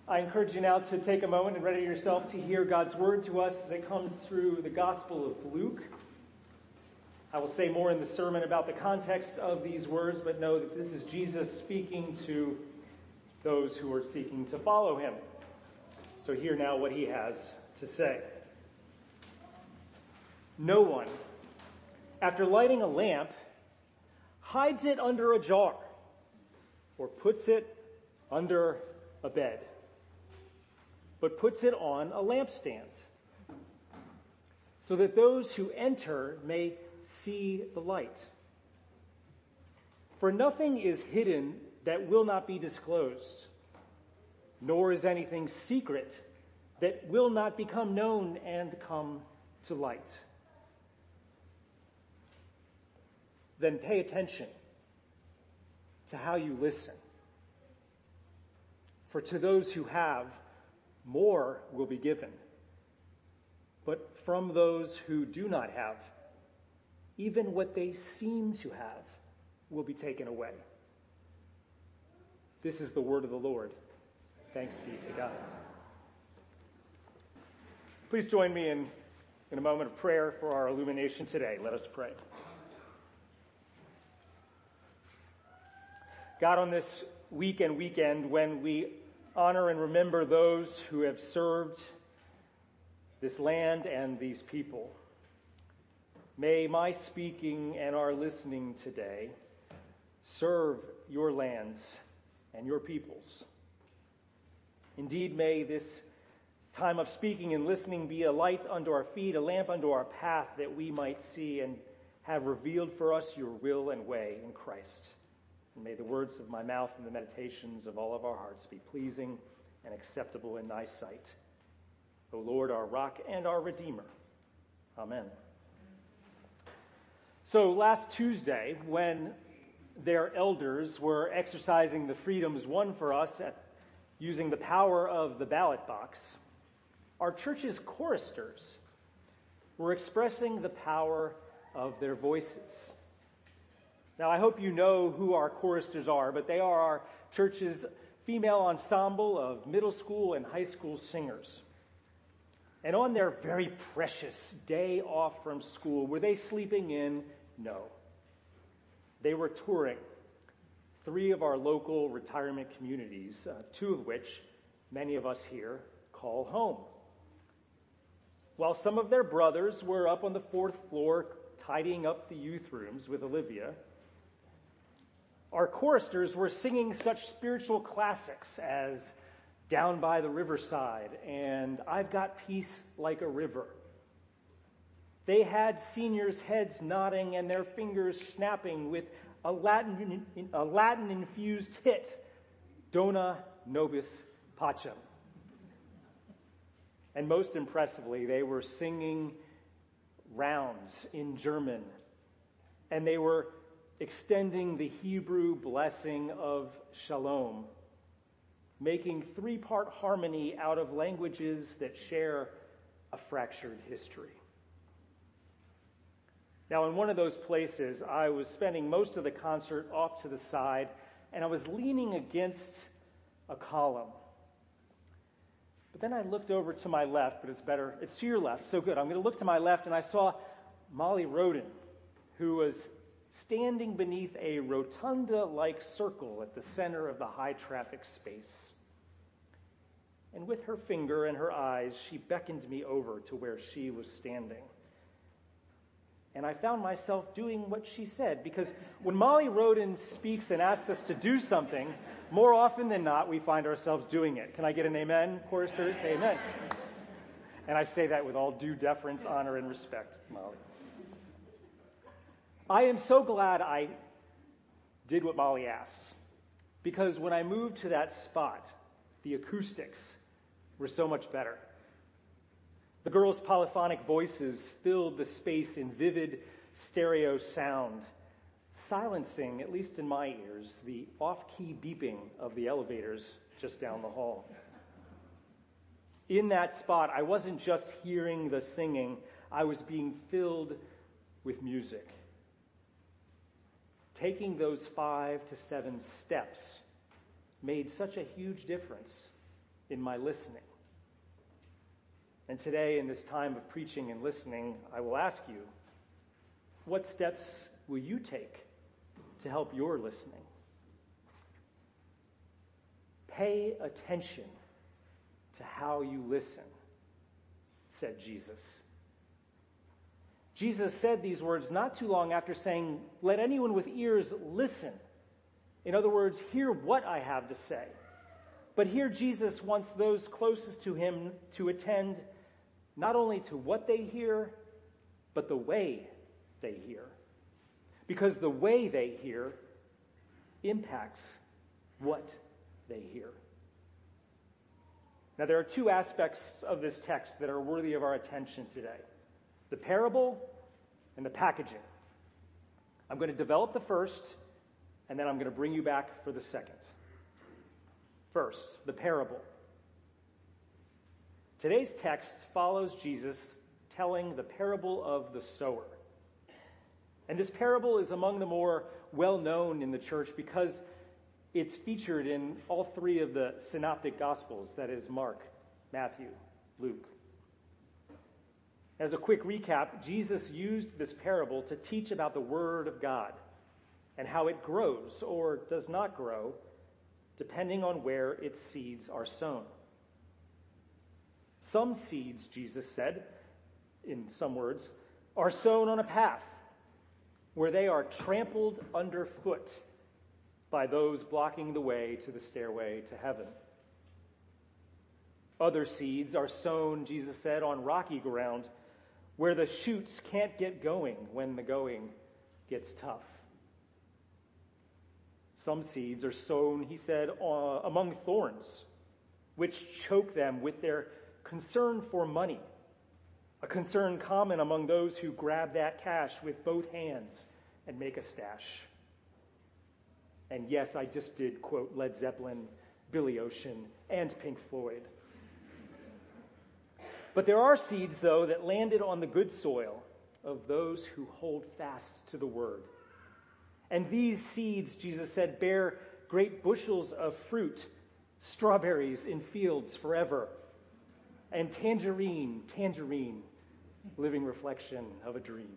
I encourage you now to take a moment and ready yourself to hear God's word to us as it comes through the Gospel of Luke. I will say more in the sermon about the context of these words, but know that this is Jesus speaking to those who are seeking to follow him. So hear now what he has to say. No one, after lighting a lamp, hides it under a jar or puts it under a bed, but puts it on a lampstand, so that those who enter may see the light. For nothing is hidden that will not be disclosed, nor is anything secret that will not become known and come to light. Then pay attention to how you listen. For to those who have, more will be given. But from those who do not have, even what they seem to have will be taken away. This is the word of the Lord. Thanks be to God. Please join me in a moment of prayer for our illumination today. Let us pray. God, on this week and weekend, when we honor and remember those who have served this land and these people, may my speaking and our listening today serve your lands and your peoples. Indeed, may this time of speaking and listening be a light unto our feet, a lamp unto our path, that we might see and have revealed for us your will and way in Christ. And may the words of my mouth and the meditations of all of our hearts be pleasing and acceptable in thy sight, O Lord, our rock and our Redeemer. Amen. So last Tuesday, when their elders were exercising the freedoms won for us at using the power of the ballot box, our church's choristers were expressing the power of their voices. Now, I hope you know who our choristers are, but they are our church's female ensemble of middle school and high school singers. And on their very precious day off from school, were they sleeping in? No. They were touring 3 of our local retirement communities, 2 of which many of us here call home. While some of their brothers were up on the 4th floor tidying up the youth rooms with Olivia, our choristers were singing such spiritual classics as Down by the Riverside and I've Got Peace Like a River. They had seniors' heads nodding and their fingers snapping with a Latin-infused hit, Dona Nobis Pacem. And most impressively, they were singing rounds in German, and they were extending the Hebrew blessing of shalom, making 3-part harmony out of languages that share a fractured history. Now, in one of those places, I was spending most of the concert off to the side, and I was leaning against a column. But then I looked over to my left, but it's to your left, so good. I'm going to look to my left, and I saw Molly Roden, who was standing beneath a rotunda-like circle at the center of the high-traffic space. And with her finger and her eyes, she beckoned me over to where she was standing. And I found myself doing what she said, because when Molly Roden speaks and asks us to do something, more often than not, we find ourselves doing it. Can I get an amen, choristers? Amen. And I say that with all due deference, honor, and respect, Molly. I am so glad I did what Molly asked, because when I moved to that spot, the acoustics were so much better. The girls' polyphonic voices filled the space in vivid stereo sound, silencing, at least in my ears, the off-key beeping of the elevators just down the hall. In that spot, I wasn't just hearing the singing, I was being filled with music. Taking those 5 to 7 steps made such a huge difference in my listening? And today, in this time of preaching and listening, I will ask you, what steps will you take to help your listening? Pay attention to how you listen, said Jesus. Jesus said these words not too long after saying, "Let anyone with ears listen." In other words, hear what I have to say. But here Jesus wants those closest to him to attend not only to what they hear, but the way they hear. Because the way they hear impacts what they hear. Now, there are two aspects of this text that are worthy of our attention today: the parable and the packaging. I'm going to develop the first, and then I'm going to bring you back for the second. First, the parable. Today's text follows Jesus telling the parable of the sower. And this parable is among the more well-known in the church because it's featured in all three of the synoptic gospels, that is Mark, Matthew, Luke. As a quick recap, Jesus used this parable to teach about the Word of God and how it grows or does not grow depending on where its seeds are sown. Some seeds, Jesus said, in some words, are sown on a path where they are trampled underfoot by those blocking the way to the stairway to heaven. Other seeds are sown, Jesus said, on rocky ground where the shoots can't get going when the going gets tough. Some seeds are sown, he said, among thorns, which choke them with their concern for money, a concern common among those who grab that cash with both hands and make a stash. And yes, I just did quote Led Zeppelin, Billy Ocean, and Pink Floyd. But there are seeds, though, that landed on the good soil of those who hold fast to the word. And these seeds, Jesus said, bear great bushels of fruit, strawberries in fields forever, and tangerine, living reflection of a dream.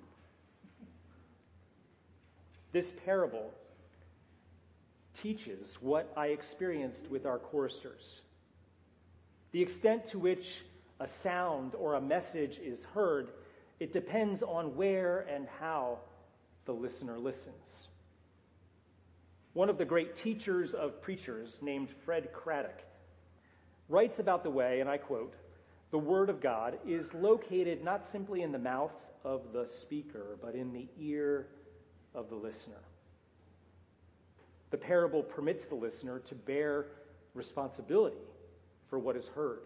This parable teaches what I experienced with our choristers. The extent to which a sound or a message is heard, it depends on where and how the listener listens. One of the great teachers of preachers, named Fred Craddock, writes about the way, and I quote, "The Word of God is located not simply in the mouth of the speaker, but in the ear of the listener." The parable permits the listener to bear responsibility for what is heard.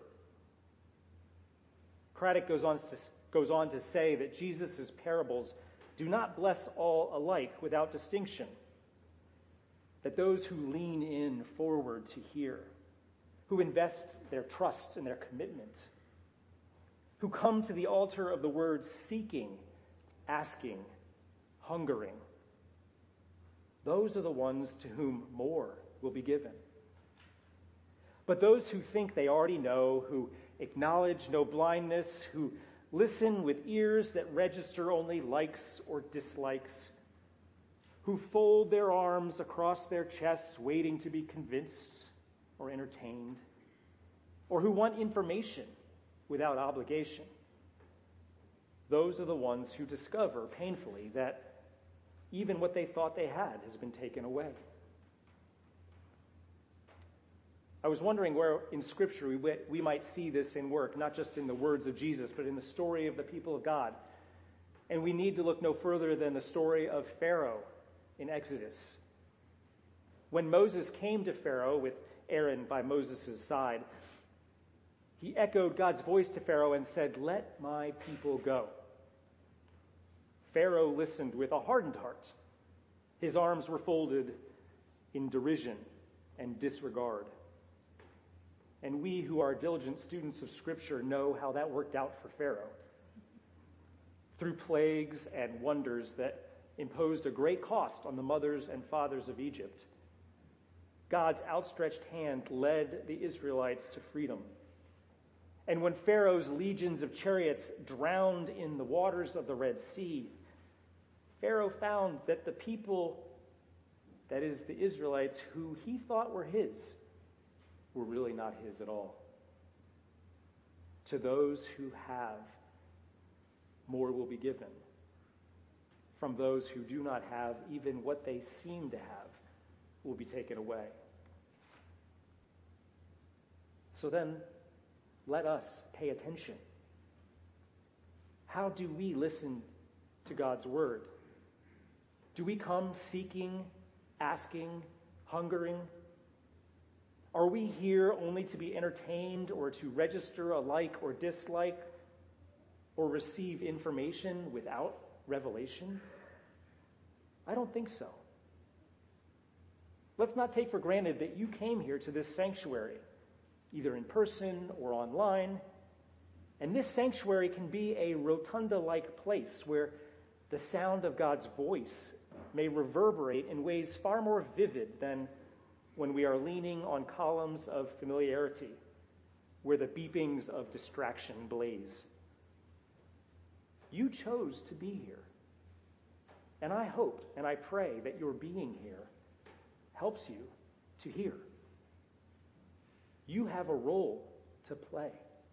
Craddock goes on to say that Jesus' parables do not bless all alike without distinction. That those who lean in forward to hear, who invest their trust and their commitment, who come to the altar of the word seeking, asking, hungering, those are the ones to whom more will be given. But those who think they already know, who acknowledge no blindness, who listen with ears that register only likes or dislikes, who fold their arms across their chests waiting to be convinced or entertained, or who want information without obligation, those are the ones who discover painfully that even what they thought they had has been taken away. I was wondering where in Scripture we might see this in work, not just in the words of Jesus, but in the story of the people of God. And we need to look no further than the story of Pharaoh in Exodus. When Moses came to Pharaoh with Aaron by Moses' side, he echoed God's voice to Pharaoh and said, "Let my people go." Pharaoh listened with a hardened heart. His arms were folded in derision and disregard. And we who are diligent students of Scripture know how that worked out for Pharaoh. Through plagues and wonders that imposed a great cost on the mothers and fathers of Egypt, God's outstretched hand led the Israelites to freedom. And when Pharaoh's legions of chariots drowned in the waters of the Red Sea, Pharaoh found that the people, that is the Israelites, who he thought were his, were really not his at all. To those who have, more will be given. From those who do not have, even what they seem to have will be taken away. So then, let us pay attention. How do we listen to God's word? Do we come seeking, asking, hungering? Are we here only to be entertained or to register a like or dislike or receive information without revelation? I don't think so. Let's not take for granted that you came here to this sanctuary, either in person or online. And this sanctuary can be a rotunda-like place where the sound of God's voice may reverberate in ways far more vivid than when we are leaning on columns of familiarity, where the beepings of distraction blaze. You chose to be here. And I hope and I pray that your being here helps you to hear. You have a role to play.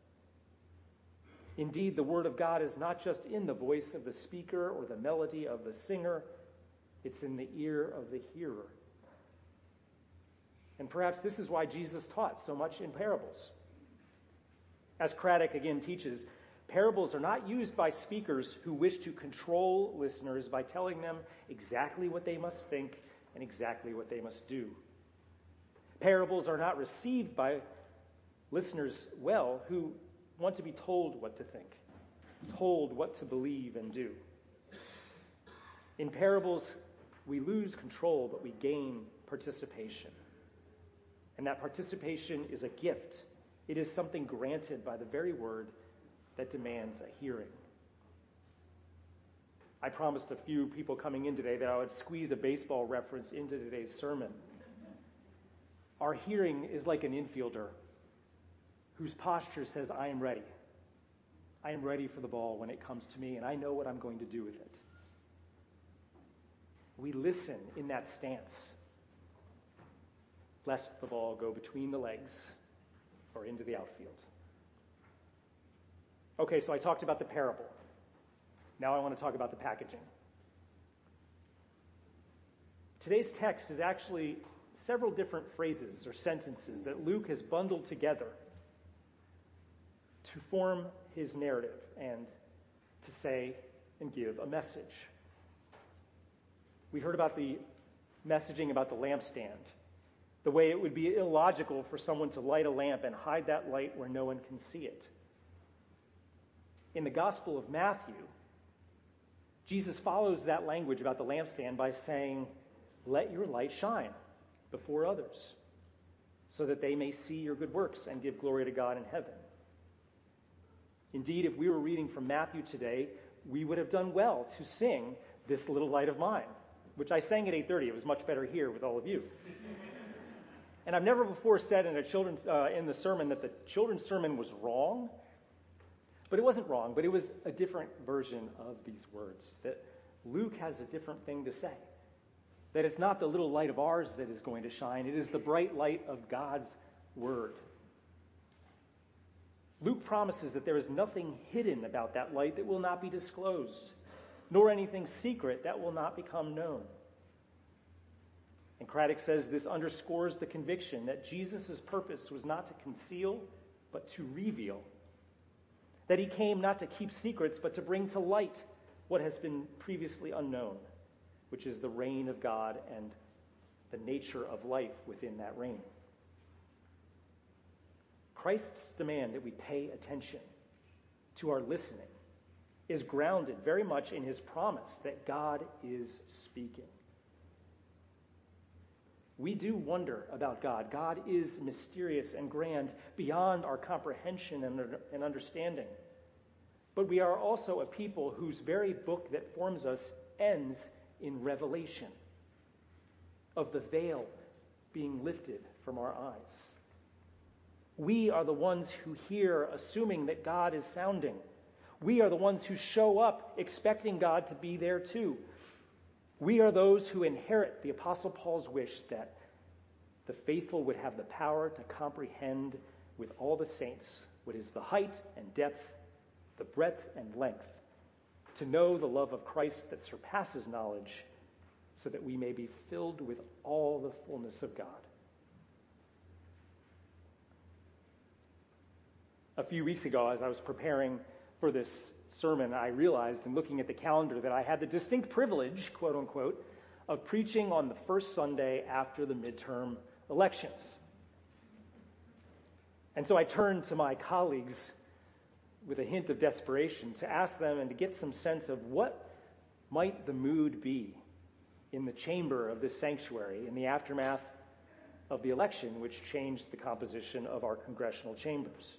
Indeed, the Word of God is not just in the voice of the speaker or the melody of the singer, it's in the ear of the hearer. And perhaps this is why Jesus taught so much in parables. As Craddock again teaches, parables are not used by speakers who wish to control listeners by telling them exactly what they must think and exactly what they must do. Parables are not received by listeners well who want to be told what to think, told what to believe and do. In parables, we lose control, but we gain participation. And that participation is a gift. It is something granted by the very word that demands a hearing. I promised a few people coming in today that I would squeeze a baseball reference into today's sermon. Our hearing is like an infielder whose posture says, I am ready. I am ready for the ball when it comes to me, and I know what I'm going to do with it. We listen in that stance, lest the ball go between the legs or into the outfield. Okay, so I talked about the parable. Now I want to talk about the packaging. Today's text is actually several different phrases or sentences that Luke has bundled together to form his narrative and to say and give a message. We heard about the messaging about the lampstand, the way it would be illogical for someone to light a lamp and hide that light where no one can see it. In the Gospel of Matthew, Jesus follows that language about the lampstand by saying, let your light shine before others, so that they may see your good works and give glory to God in heaven. Indeed, if we were reading from Matthew today, we would have done well to sing This Little Light of Mine, which I sang at 8:30. It was much better here with all of you. And I've never before said in the sermon that the children's sermon was wrong, but it wasn't wrong, but it was a different version of these words, that Luke has a different thing to say. That it's not the little light of ours that is going to shine, it is the bright light of God's word. Luke promises that there is nothing hidden about that light that will not be disclosed, nor anything secret that will not become known. And Craddock says this underscores the conviction that Jesus' purpose was not to conceal, but to reveal. That he came not to keep secrets, but to bring to light what has been previously unknown, which is the reign of God and the nature of life within that reign. Christ's demand that we pay attention to our listening is grounded very much in his promise that God is speaking. We do wonder about God. God is mysterious and grand beyond our comprehension and understanding. But we are also a people whose very book that forms us ends in revelation of the veil being lifted from our eyes. We are the ones who hear, assuming that God is sounding. We are the ones who show up expecting God to be there too. We are those who inherit the Apostle Paul's wish that the faithful would have the power to comprehend with all the saints what is the height and depth, the breadth and length, to know the love of Christ that surpasses knowledge, so that we may be filled with all the fullness of God. A few weeks ago, as I was preparing for this sermon, I realized in looking at the calendar that I had the distinct privilege, quote unquote, of preaching on the first Sunday after the midterm elections. And so I turned to my colleagues with a hint of desperation to ask them and to get some sense of what might the mood be in the chamber of this sanctuary in the aftermath of the election, which changed the composition of our congressional chambers.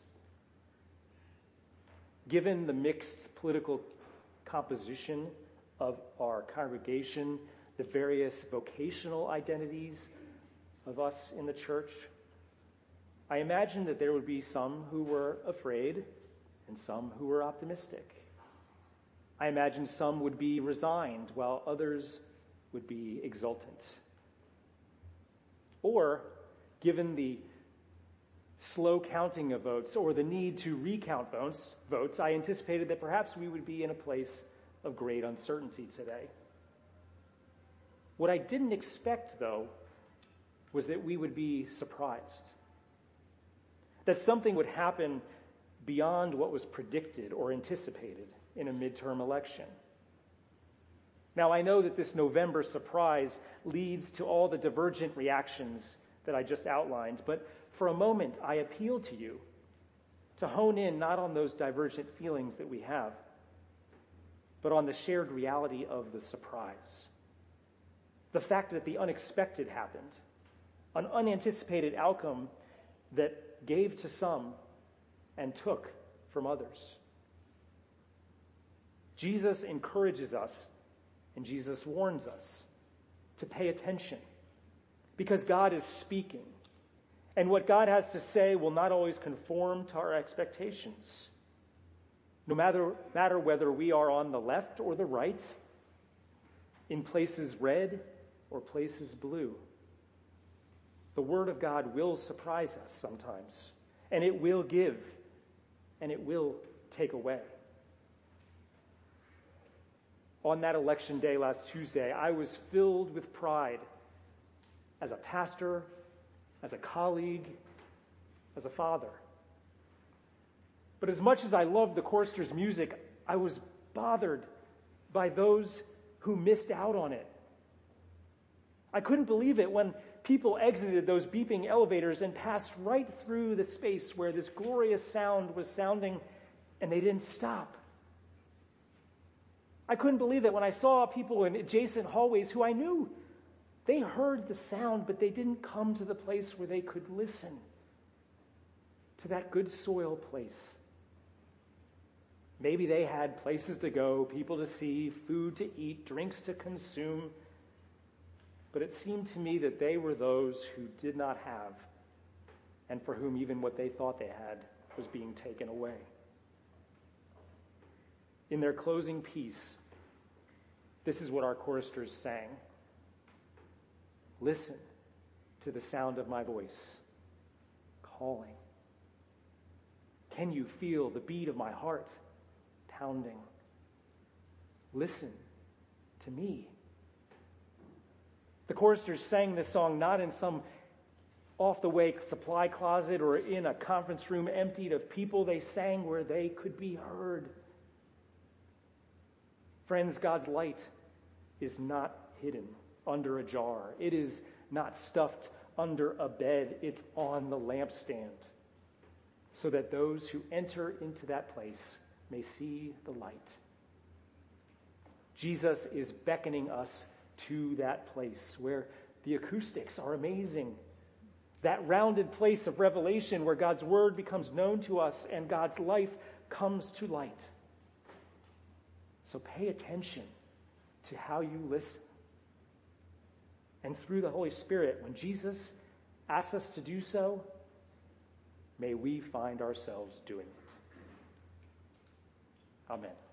Given the mixed political composition of our congregation, the various vocational identities of us in the church, I imagine that there would be some who were afraid and some who were optimistic. I imagine some would be resigned while others would be exultant. Or, given the slow counting of votes or the need to recount votes, I anticipated that perhaps we would be in a place of great uncertainty today. What I didn't expect, though, was that we would be surprised. That something would happen beyond what was predicted or anticipated in a midterm election. Now, I know that this November surprise leads to all the divergent reactions that I just outlined, but for a moment, I appeal to you to hone in not on those divergent feelings that we have, but on the shared reality of the surprise. The fact that the unexpected happened, an unanticipated outcome that gave to some and took from others. Jesus encourages us and Jesus warns us to pay attention because God is speaking. And what God has to say will not always conform to our expectations. No matter whether we are on the left or the right, in places red or places blue. The Word of God will surprise us sometimes, and it will give, and it will take away. On that election day last Tuesday, I was filled with pride as a pastor, as a colleague, as a father. But as much as I loved the choristers' music, I was bothered by those who missed out on it. I couldn't believe it when people exited those beeping elevators and passed right through the space where this glorious sound was sounding, and they didn't stop. I couldn't believe it when I saw people in adjacent hallways who I knew. They heard the sound, but they didn't come to the place where they could listen, to that good soil place. Maybe they had places to go, people to see, food to eat, drinks to consume. But it seemed to me that they were those who did not have, and for whom even what they thought they had was being taken away. In their closing piece, this is what our choristers sang. Listen to the sound of my voice, calling. Can you feel the beat of my heart pounding? Listen to me. The choristers sang this song not in some off-the-way supply closet or in a conference room emptied of people. They sang where they could be heard. Friends, God's light is not hidden under a jar. It is not stuffed under a bed. It's on the lampstand, so that those who enter into that place may see the light. Jesus is beckoning us to that place where the acoustics are amazing. That rounded place of revelation where God's word becomes known to us and God's life comes to light. So pay attention to how you listen. And through the Holy Spirit, when Jesus asks us to do so, may we find ourselves doing it. Amen.